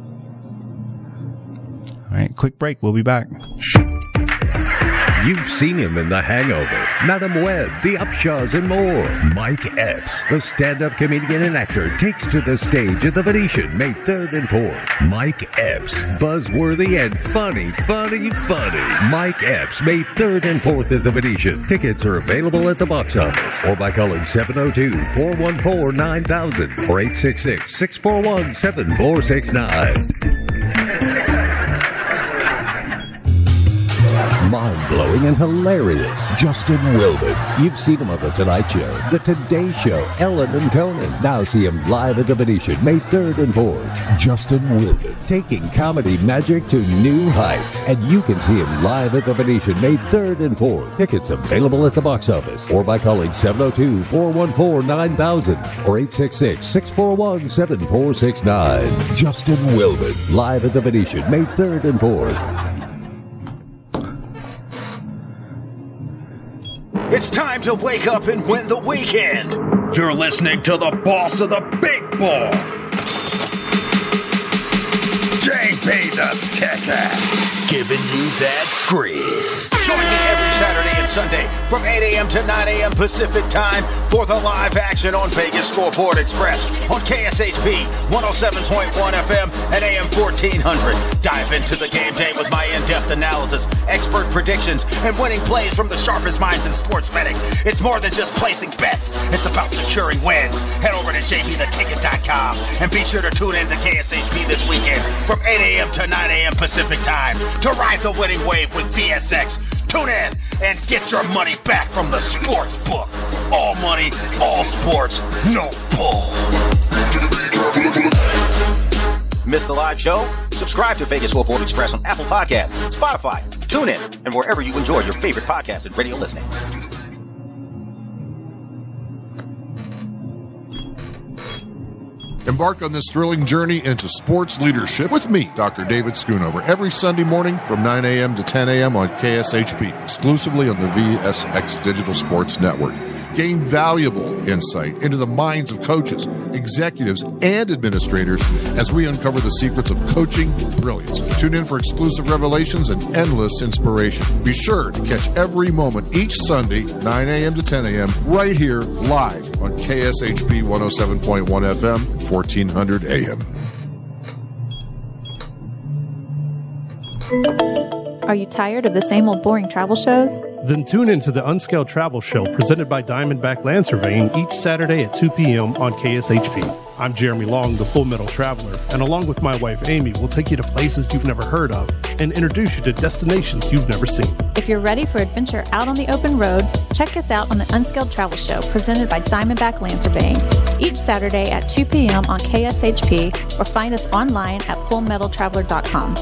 [SPEAKER 2] All right. Quick break. We'll be back.
[SPEAKER 1] You've seen him in The Hangover, Madam Web, The Upshaws, and more. Mike Epps, the stand-up comedian and actor, takes to the stage at the Venetian, May 3rd and 4th. Mike Epps, buzzworthy and funny. Mike Epps, May 3rd and 4th at the Venetian. Tickets are available at the box office or by calling 702-414-9000 or 866-641-7469. Mind-blowing and hilarious, Justin Wilden. You've seen him on The Tonight Show, The Today Show, Ellen and Conan. Now see him live at the Venetian, May 3rd and 4th. Justin Wilden, taking comedy magic to new heights. And you can see him live at the Venetian, May 3rd and 4th. Tickets available at the box office or by calling 702-414-9000 or 866-641-7469. Justin Wilden, live at the Venetian, May 3rd and 4th.
[SPEAKER 9] It's time to wake up and win the weekend. You're listening to the boss of the big ball, JP the Kicker, giving you that grease. Join me every Saturday and Sunday from 8 a.m. to 9 a.m. Pacific Time for the live action on Vegas Scoreboard Express on KSHP 107.1 FM and AM 1400. Dive into the game day with my in-depth analysis, expert predictions, and winning plays from the sharpest minds in sports betting. It's more than just placing bets. It's about securing wins. Head over to jptheticket.com and be sure to tune in to KSHP this weekend from 8 a.m. to 9 a.m. Pacific Time to ride the winning wave with VSX. Tune in and get your money back from the sports book. All money, all sports, no bull. Missed the live show? Subscribe to Vegas Wolf Express on Apple Podcasts, Spotify, TuneIn, and wherever you enjoy your favorite podcasts and radio listening.
[SPEAKER 10] Embark on this thrilling journey into sports leadership with me, Dr. David Schoonover, every Sunday morning from 9 a.m. to 10 a.m. on KSHP, exclusively on the VSX Digital Sports Network. Gain valuable insight into the minds of coaches, executives, and administrators as we uncover the secrets of coaching brilliance. Tune in for exclusive revelations and endless inspiration. Be sure to catch every moment each Sunday, 9 a.m. to 10 a.m., right here live on KSHP 107.1 FM, 1400 AM.
[SPEAKER 11] Are you tired of the same old boring travel shows?
[SPEAKER 12] Then tune in to the Unscaled Travel Show presented by Diamondback Land Surveying each Saturday at 2 p.m. on KSHP. I'm Jeremy Long, the Full Metal Traveler, and along with my wife Amy, we'll take you to places you've never heard of and introduce you to destinations you've never seen.
[SPEAKER 11] If you're ready for adventure out on the open road, check us out on the Unscaled Travel Show presented by Diamondback Land Surveying each Saturday at 2 p.m. on KSHP, or find us online at fullmetaltraveler.com.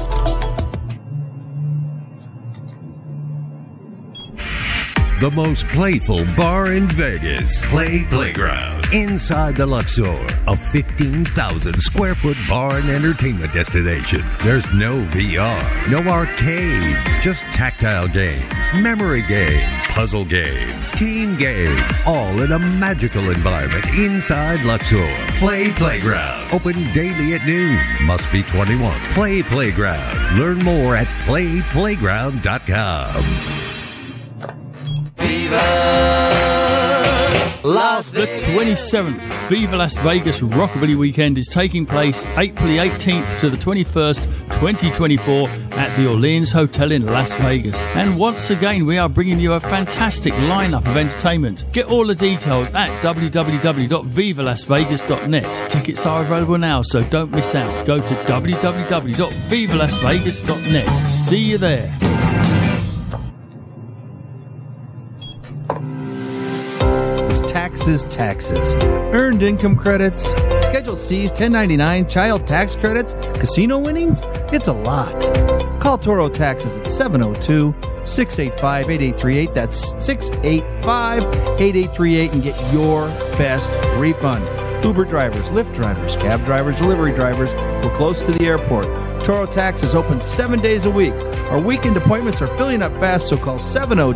[SPEAKER 1] The most playful bar in Vegas, Play Playground, inside the Luxor, a 15,000 square foot bar and entertainment destination. There's no VR, no arcades, just tactile games, memory games, puzzle games, team games, all in a magical environment inside Luxor. Play Playground, open daily at noon, must be 21. Play Playground. Learn more at playplayground.com.
[SPEAKER 13] The 27th Viva Las Vegas Rockabilly Weekend is taking place April the 18th to the 21st, 2024 at the Orleans Hotel in Las Vegas. And once again, we are bringing you a fantastic lineup of entertainment. Get all the details at www.vivalasvegas.net. Tickets are available now, so don't miss out. Go to www.vivalasvegas.net. See you there.
[SPEAKER 14] Taxes. Earned income credits, Schedule C's, 1099, child tax credits, casino winnings. It's a lot. Call Toro Taxes at 702-685-8838. That's 685-8838 and get your best refund. Uber drivers, Lyft drivers, cab drivers, delivery drivers. We're close to the airport. Toro Taxes open 7 days a week. Our weekend appointments are filling up fast, so call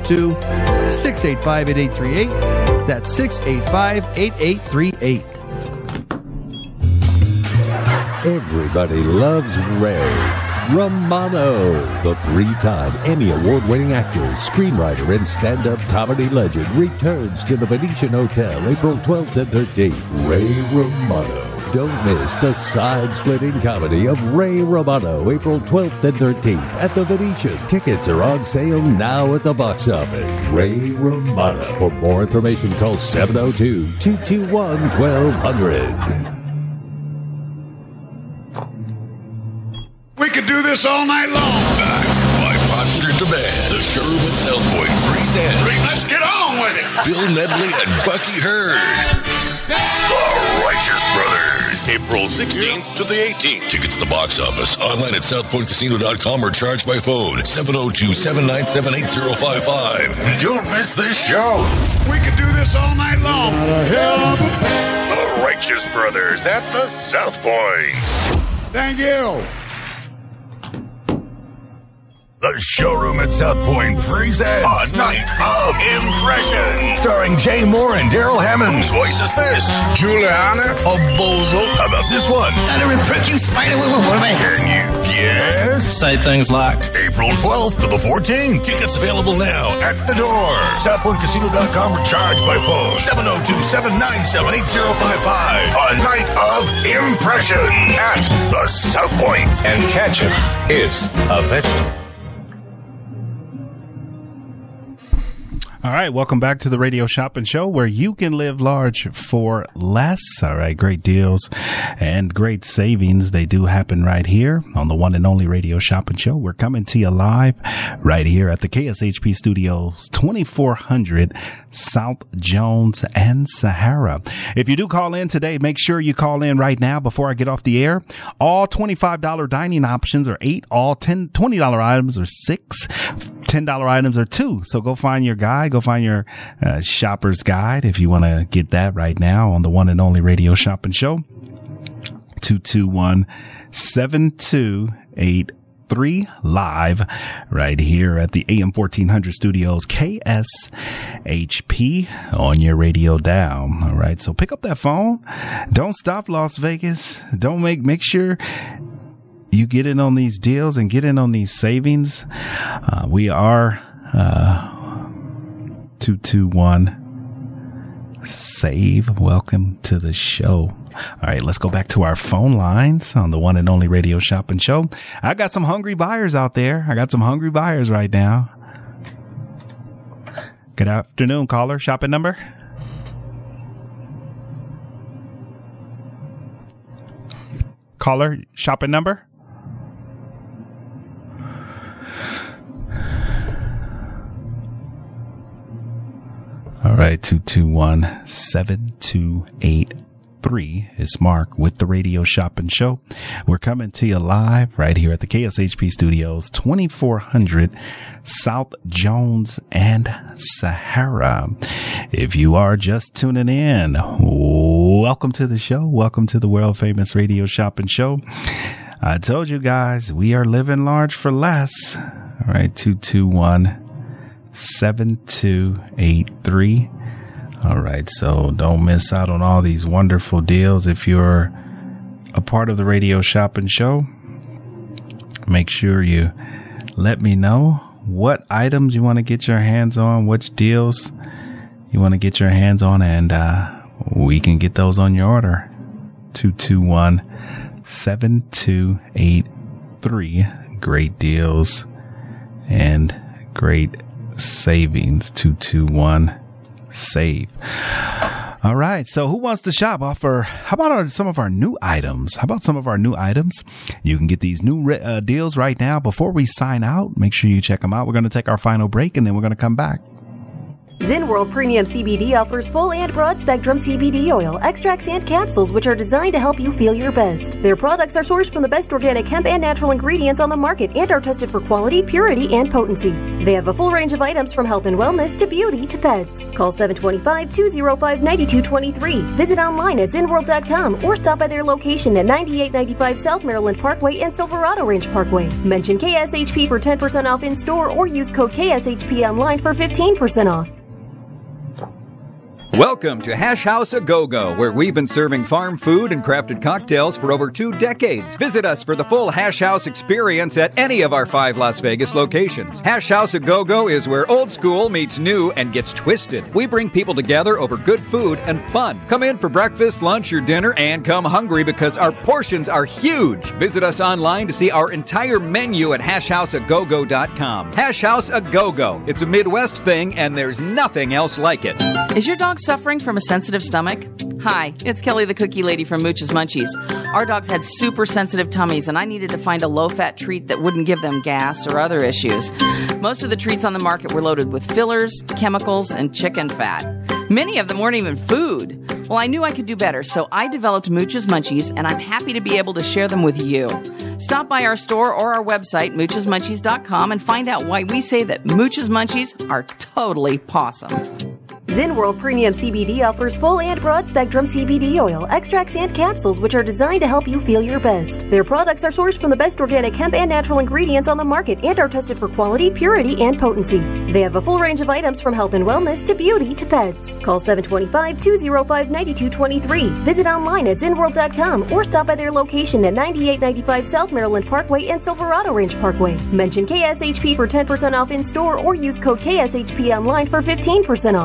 [SPEAKER 14] 702-685-8838. That's 685-8838.
[SPEAKER 1] Everybody loves Ray Romano, the three-time Emmy Award-winning actor, screenwriter, and stand-up comedy legend, returns to the Venetian Hotel April 12th and 13th. Ray Romano. Don't miss the side-splitting comedy of Ray Romano, April 12th and 13th at the Venetian. Tickets are on sale now at the box office. Ray Romano. For more information, call 702-221-1200.
[SPEAKER 15] We could do this all night long. Back by popular demand, the showroom at South Point presents. Let's get on with it. Bill Medley and Bucky Hurd. The Righteous Brothers. April 16th to the 18th. Tickets at the box office. Online at southpointcasino.com or charged by phone. 702-797-8055. Don't miss this show. We could do this all night long. The Righteous Brothers at the South Point. Thank you. The showroom at South Point presents A Night of Impression, starring Jay Moore and Daryl Hammond. Whose voice is this? Juliana or Bozo? How about this one? That'll impress you, Spider. Can you guess? Say things like April 12th to the 14th. Tickets available now at the door. SouthPointCasino.com or charged by phone. 702-797-8055. A Night of Impression at the South Point. And ketchup is a vegetable.
[SPEAKER 2] All right, welcome back to the Radio Shopping Show, where you can live large for less. All right, great deals and great savings. They do happen right here on the one and only Radio Shopping Show. We're coming to you live right here at the KSHP Studios, 2400 South Jones and Sahara. If you do call in today, make sure you call in right now before I get off the air. All $25 dining options are 8. All $20 items are 6. $10 items are 2. So go find your guide. Go find your shopper's guide if you want to get that right now on the one and only Radio Shopping Show. 221-7283 live right here at the AM 1400 Studios, KSHP, on your radio dial. All right. So pick up that phone. Don't stop, Las Vegas. Don't make sure you get in on these deals and get in on these savings. We are 221-SAVE. Welcome to the show. All right, let's go back to our phone lines on the one and only Radio Shopping Show. I got some hungry buyers out there. I got some hungry buyers right now. Good afternoon, caller. Shopping number? Caller, shopping number? All right, 221-7283 is Mark with the Radio Shopping Show. We're coming to you live right here at the KSHP Studios, 2400 South Jones and Sahara. If you are just tuning in, welcome to the show. Welcome to the world famous Radio Shopping Show. I told you guys, we are living large for less. All right, 221-7283. All right. So don't miss out on all these wonderful deals. If you're a part of the Radio Shopping Show, make sure you let me know what items you want to get your hands on, which deals you want to get your hands on, and we can get those on your order. 221-7283. Great deals and great savings. 221-SAVE. All right. So who wants to shop? How about some of our new items? You can get these new deals right now. Before we sign out, make sure you check them out. We're going to take our final break and then we're going to come back.
[SPEAKER 16] ZenWorld Premium CBD offers full and broad spectrum CBD oil, extracts, and capsules which are designed to help you feel your best. Their products are sourced from the best organic hemp and natural ingredients on the market and are tested for quality, purity, and potency. They have a full range of items from health and wellness to beauty to pets. Call 725-205-9223. Visit online at zenworld.com or stop by their location at 9895 South Maryland Parkway and Silverado Range Parkway. Mention KSHP for 10% off in store or use code KSHP online for 15% off.
[SPEAKER 17] Welcome to Hash House A Go-Go, where we've been serving farm food and crafted cocktails for over 2 decades. Visit us for the full Hash House experience at any of our 5 Las Vegas locations. Hash House A Go-Go is where old school meets new and gets twisted. We bring people together over good food and fun. Come in for breakfast, lunch, or dinner, and come hungry because our portions are huge. Visit us online to see our entire menu at hashhouseagogo.com. Hash House A Go-Go. It's a Midwest thing, and there's nothing else like it.
[SPEAKER 8] Is your dog suffering from a sensitive stomach? Hi, it's Kelly the Cookie Lady from Mooch's Munchies. Our dogs had super sensitive tummies, and I needed to find a low-fat treat that wouldn't give them gas or other issues. Most of the treats on the market were loaded with fillers, chemicals, and chicken fat. Many of them weren't even food. Well, I knew I could do better, so I developed Mooch's Munchies, and I'm happy to be able to share them with you. Stop by our store or our website, moochesmunchies.com, and find out why we say that Mooch's Munchies are totally pawsome.
[SPEAKER 16] ZenWorld Premium CBD offers full and broad spectrum CBD oil, extracts, and capsules which are designed to help you feel your best. Their products are sourced from the best organic hemp and natural ingredients on the market and are tested for quality, purity, and potency. They have a full range of items from health and wellness to beauty to pets. Call 725-205-9223. Visit online at zenworld.com or stop by their location at 9895 South Maryland Parkway and Silverado Range Parkway. Mention KSHP for 10% off in store or use code KSHP online for 15% off.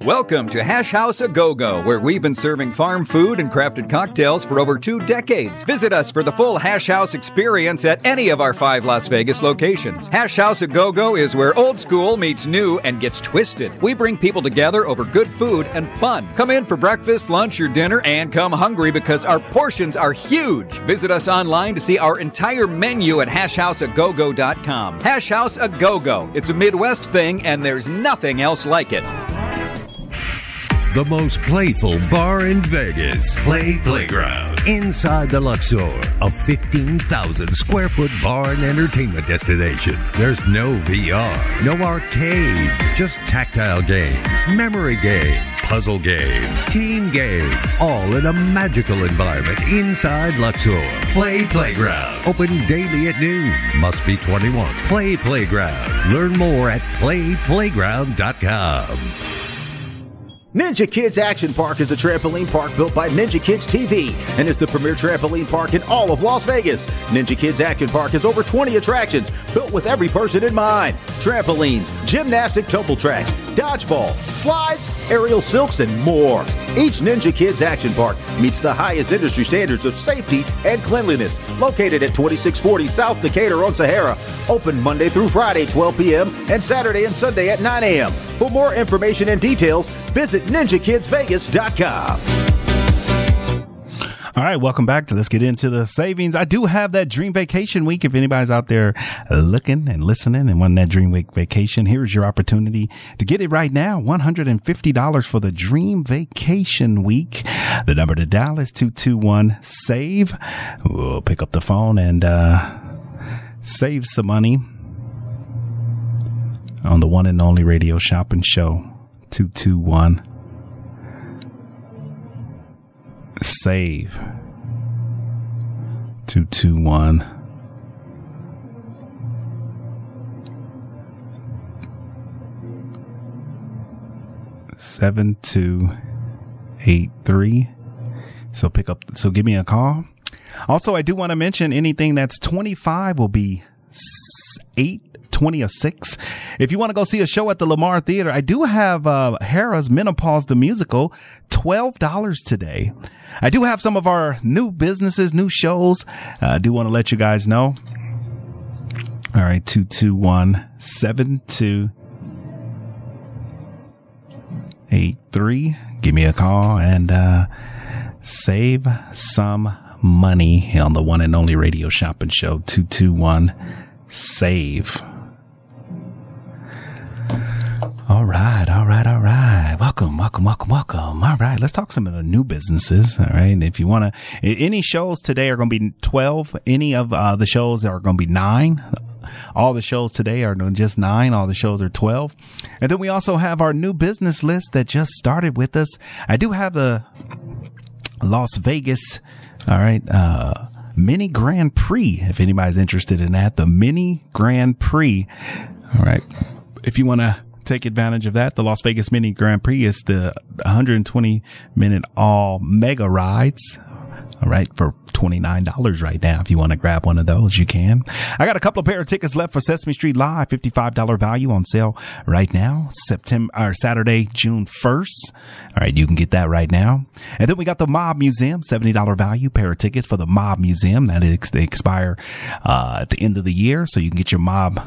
[SPEAKER 17] Welcome to Hash House A Go-Go, where we've been serving farm food and crafted cocktails for over 2 decades. Visit us for the full Hash House experience at any of our 5 Las Vegas locations. Hash House A Go-Go is where old school meets new and gets twisted. We bring people together over good food and fun. Come in for breakfast, lunch, or dinner, and come hungry because our portions are huge. Visit us online to see our entire menu at hashhouseagogo.com. Hash House A Go-Go. It's a Midwest thing, and there's nothing else like it.
[SPEAKER 1] The most playful bar in Vegas, Play Playground. Inside the Luxor, a 15,000 square foot bar and entertainment destination. There's no VR, no arcades, just tactile games, memory games, puzzle games, team games, all in a magical environment inside Luxor. Play Playground. Open daily at noon. Must be 21. Play Playground. Learn more at playplayground.com.
[SPEAKER 18] Ninja Kids Action Park is a trampoline park built by Ninja Kids TV and is the premier trampoline park in all of Las Vegas. Ninja Kids Action Park has over 20 attractions built with every person in mind. Trampolines, gymnastic tumble tracks, dodgeball, slides, aerial silks, and more. Each Ninja Kids Action Park meets the highest industry standards of safety and cleanliness. Located at 2640 South Decatur on Sahara. Open Monday through Friday, 12 p.m. and Saturday and Sunday at 9 a.m. For more information and details, visit NinjaKidsVegas.com.
[SPEAKER 2] All right, welcome back to Let's Get Into the Savings. I do have that Dream Vacation Week. If anybody's out there looking and listening and wanting that Dream Week vacation, here's your opportunity to get it right now. $150 for the Dream Vacation Week. The number to dial is 221-SAVE. We'll pick up the phone and save some money on the one and only radio shopping show. 221-SAVE. 221 7283. So give me a call. Also, I do want to mention anything that's 25 will be 820 or 6. If you want to go see a show at the Lamar Theater, I do have Hera's Menopause the Musical, $12 today. I do have some of our new businesses, new shows. I do want to let you guys know. All right, 221-7283. Give me a call and save some money on the one and only radio shopping show. 221-SAVE. All right. Welcome. All right. Let's talk some of the new businesses. All right. If you want to, any shows today are going to be 12. Any of the shows are going to be 9. All the shows today are just 9. All the shows are 12. And then we also have our new business list that just started with us. I do have the Las Vegas. All right. Mini Grand Prix. If anybody's interested in that, the Mini Grand Prix. All right. If you want to take advantage of that, the Las Vegas Mini Grand Prix is the 120-minute all mega rides. All right, for $29 right now. If you want to grab one of those, you can. I got a couple of pair of tickets left for Sesame Street Live, $55 value on sale right now. Saturday, June 1st. All right, you can get that right now. And then we got the Mob Museum, $70 value pair of tickets for the Mob Museum. That they expire at the end of the year, so you can get your Mob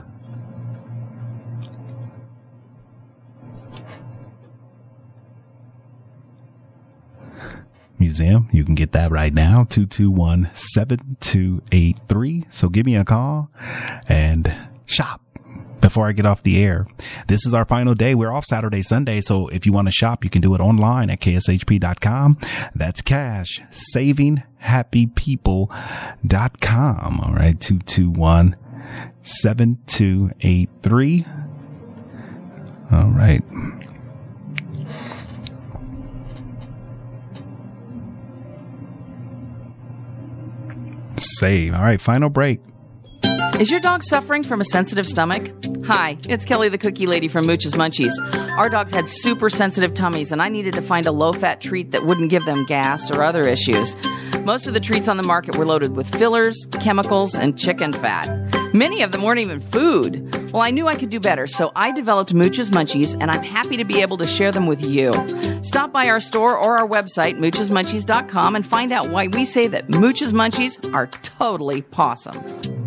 [SPEAKER 2] Museum. You can get that right now. 221-7283. So give me a call and shop before I get off the air. This is our final day. We're off Saturday, Sunday. So if you want to shop, you can do it online at kshp.com. That's cashsavinghappypeople.com. All right. 221-7283. All right. Save. All right, final break.
[SPEAKER 8] Is your dog suffering from a sensitive stomach? Hi, it's Kelly the Cookie Lady from Mooch's Munchies. Our dogs had super sensitive tummies, and I needed to find a low-fat treat that wouldn't give them gas or other issues. Most of the treats on the market were loaded with fillers, chemicals, and chicken fat. Many of them weren't even food. Well, I knew I could do better, so I developed Mooch's Munchies, and I'm happy to be able to share them with you. Stop by our store or our website, moochesmunchies.com, and find out why we say that Mooch's Munchies are totally pawsome.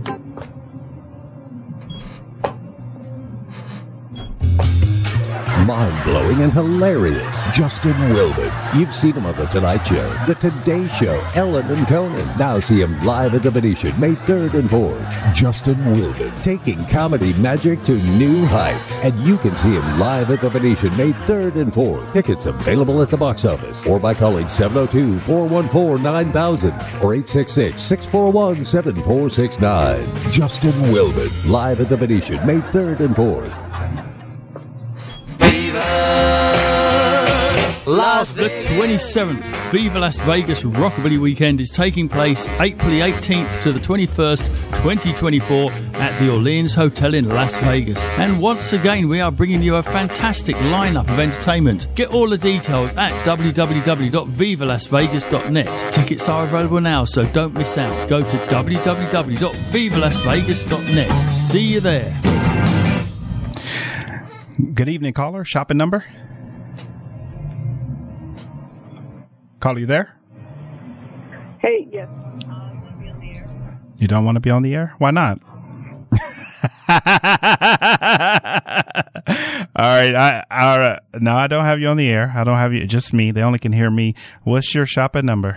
[SPEAKER 1] Mind-blowing and hilarious. Justin Wilden. You've seen him on The Tonight Show, The Today Show, Ellen and Conan. Now see him live at the Venetian, May 3rd and 4th. Justin Wilden, taking comedy magic to new heights. And you can see him live at the Venetian, May 3rd and 4th. Tickets available at the box office or by calling 702-414-9000 or 866-641-7469. Justin Wilden, live at the Venetian, May 3rd and 4th.
[SPEAKER 13] The 27th Viva Las Vegas Rockabilly Weekend is taking place April the 18th to the 21st, 2024 at the Orleans Hotel in Las Vegas. And once again, we are bringing you a fantastic lineup of entertainment. Get all the details at www.vivalasvegas.net. Tickets are available now, so don't miss out. Go to www.vivalasvegas.net. See you there.
[SPEAKER 2] Good evening, caller. Shopping number? Caller, you there?
[SPEAKER 19] Hey, yes.
[SPEAKER 2] You don't want to be on the air? Why not? All right. No, I don't have you on the air. I don't have you. Just me. They only can hear me. What's your shopping number?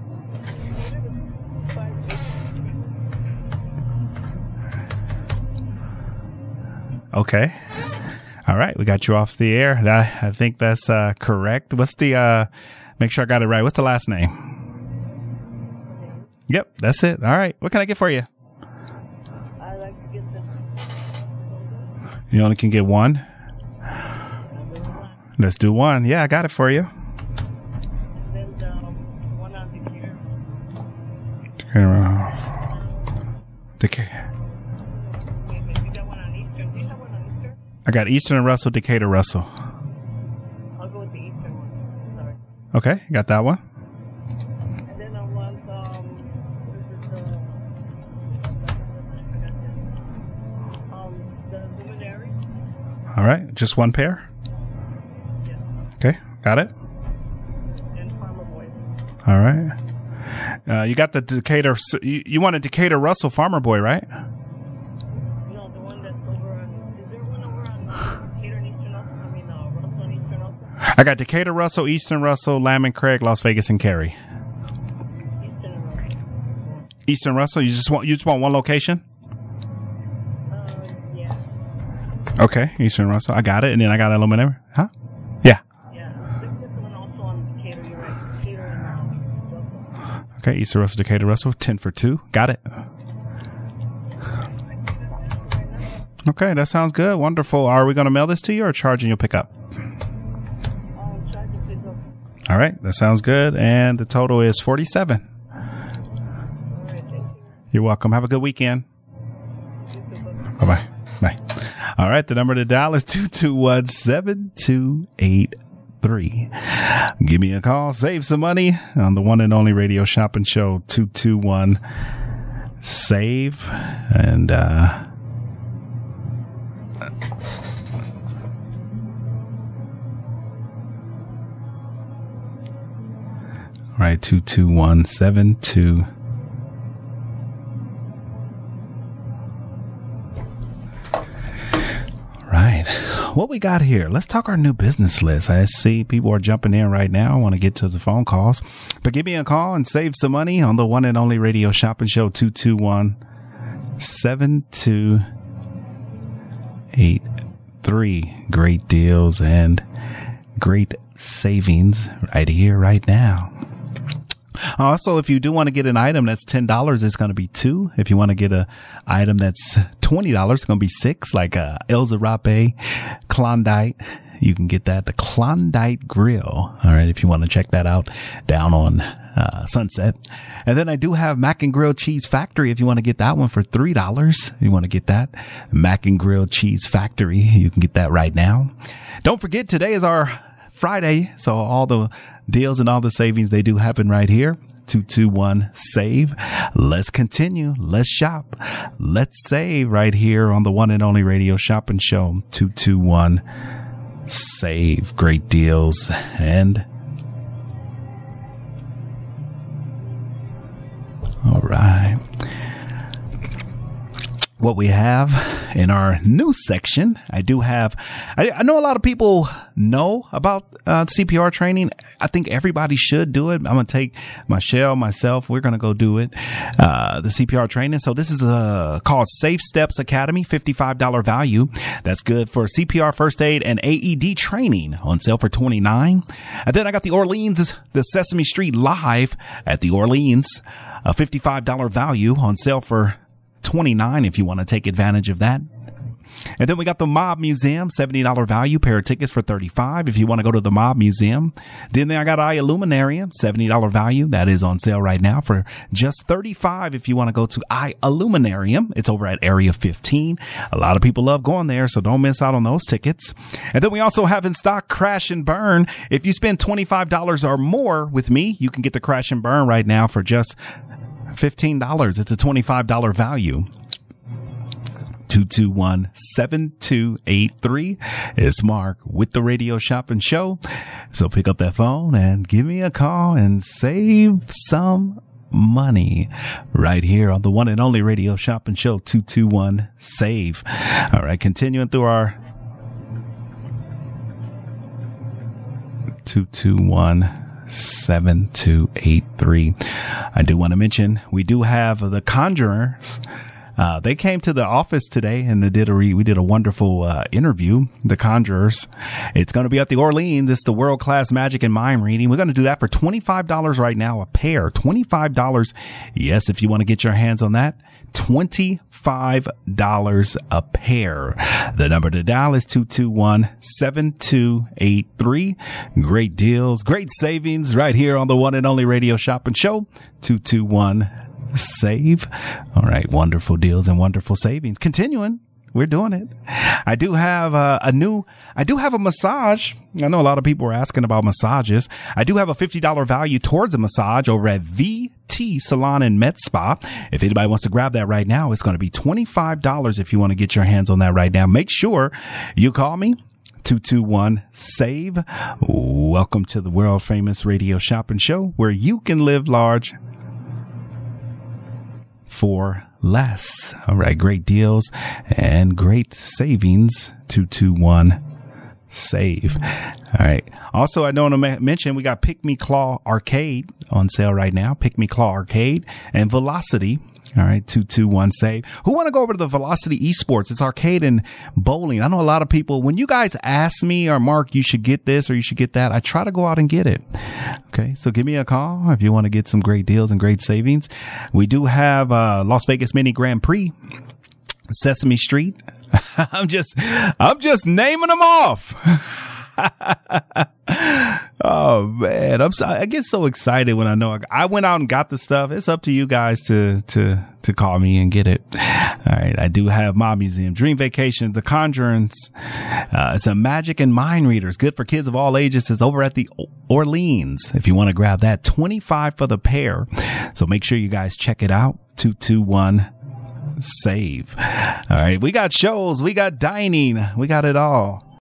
[SPEAKER 2] Okay. All right. We got you off the air. I think that's correct. What's the, make sure I got it right. What's the last name? Yep. That's it. All right. What can I get for you?
[SPEAKER 19] I'd like to get this.
[SPEAKER 2] You only can get one? Let's do one. Yeah, I got it for you.
[SPEAKER 19] Then one on
[SPEAKER 2] Decatur. I got Eastern and Russell, Decatur, Russell.
[SPEAKER 19] I'll go with the Eastern one. Sorry.
[SPEAKER 2] Okay, got that one.
[SPEAKER 19] And then I want the luminary.
[SPEAKER 2] All right, just one pair?
[SPEAKER 19] Yeah.
[SPEAKER 2] Okay, got it.
[SPEAKER 19] And Farmer Boy.
[SPEAKER 2] All right. You got the Decatur, you want a Decatur Russell Farmer Boy, right?
[SPEAKER 19] No, the one that's over on, is there one over on Decatur and Eastern Russell? I mean, Russell and Eastern Russell?
[SPEAKER 2] I got Decatur Russell, Eastern Russell, Lamb and Craig, Las Vegas and Cary. Eastern Russell. You just want one location?
[SPEAKER 19] Yeah.
[SPEAKER 2] Okay, Eastern Russell. I got it. And then I got aluminum. Huh? Yeah.
[SPEAKER 19] Yeah. There's one also on Decatur, you're right. Decatur and Russell.
[SPEAKER 2] Okay, Eastern Russell, Decatur Russell, 10 for 2. Got it. Okay, that sounds good. Wonderful. Are we going to mail this to you or charging your pickup? All right, that sounds good. And the total is 47. You're welcome. Have a good weekend. Bye-bye. Bye. All right, the number to dial is 221-7283. Give me a call. Save some money on the one and only radio shopping show, 221-SAVE. And, all right, 221-7283. Right. What we got here? Let's talk our new business list. I see people are jumping in right now. I want to get to the phone calls, but give me a call and save some money on the one and only radio shopping show, 221-7283. Great deals and great savings right here, right now. Also, if you do want to get an item that's $10, it's going to be 2. If you want to get a item that's $20, it's going to be 6, like El Zarape, Klondike. You can get that, the Klondike Grill. All right, if you want to check that out down on Sunset. And then I do have Mac and Grill Cheese Factory. If you want to get that one for $3, you want to get that Mac and Grill Cheese Factory. You can get that right now. Don't forget, today is our Friday, so all the deals and all the savings, they do happen right here. 221-SAVE. Let's continue. Let's shop. Let's save right here on the one and only Radio Shopping Show. 221-SAVE. Great deals. And all right. What we have in our new section, I know a lot of people know about CPR training. I think everybody should do it. I'm going to take Michelle, myself, we're going to go do it, the CPR training. So this is called Safe Steps Academy, $55 value. That's good for CPR, first aid, and AED training, on sale for $29. And then I got the Sesame Street Live at the Orleans, a $55 value, on sale for $29 if you want to take advantage of that. And then we got the Mob Museum, $70 value, pair of tickets for $35 if you want to go to the Mob Museum. Then I got iIlluminarium, $70 value. That is on sale right now for just $35 if you want to go to iIlluminarium. It's over at Area 15. A lot of people love going there, so don't miss out on those tickets. And then we also have in stock Crash and Burn. If you spend $25 or more with me, you can get the Crash and Burn right now for just $15. It's a $25 value. 221-7283 is Mark with the Radio Shopping Show. So pick up that phone and give me a call and save some money right here on the one and only Radio Shopping Show. 221-SAVE. All right, continuing through our 221-7283. I do want to mention we do have the Conjurers. They came to the office today and we did a wonderful interview. The Conjurers. It's going to be at the Orleans. It's the World Class Magic and Mind Reading. We're going to do that for $25 right now a pair. $25. Yes, if you want to get your hands on that. $25 a pair. The number to dial is 221-7283. Great deals, great savings right here on the one and only Radio Shopping Show. 221-SAVE. All right. Wonderful deals and wonderful savings. Continuing. We're doing it. I do have a massage. I know a lot of people are asking about massages. I do have a $50 value towards a massage over at VT Salon and Med Spa. If anybody wants to grab that right now, it's going to be $25 if you want to get your hands on that right now. Make sure you call me. 221-SAVE. Welcome to the world famous Radio Shopping Show, where you can live large for less. All right. Great deals and great savings. 221-SAVE. All right. Also, I don't want to mention we got Pick Me Claw Arcade on sale right now. Pick Me Claw Arcade and Velocity. All right. 221-SAVE. Who want to go over to the Velocity Esports? It's arcade and bowling. I know a lot of people, when you guys ask me or Mark, you should get this or you should get that, I try to go out and get it. Okay. So give me a call if you want to get some great deals and great savings. We do have Las Vegas Mini Grand Prix, Sesame Street. I'm just naming them off. Oh man, I get so excited when I know I went out and got the stuff. It's up to you guys to call me and get it. All right. I do have Mob Museum, Dream Vacation, The Conjurers. It's a magic and mind reader. It's good for kids of all ages. It's over at the Orleans. If you want to grab that, $25 for the pair. So make sure you guys check it out. 221-SAVE. All right. We got shows. We got dining. We got it all.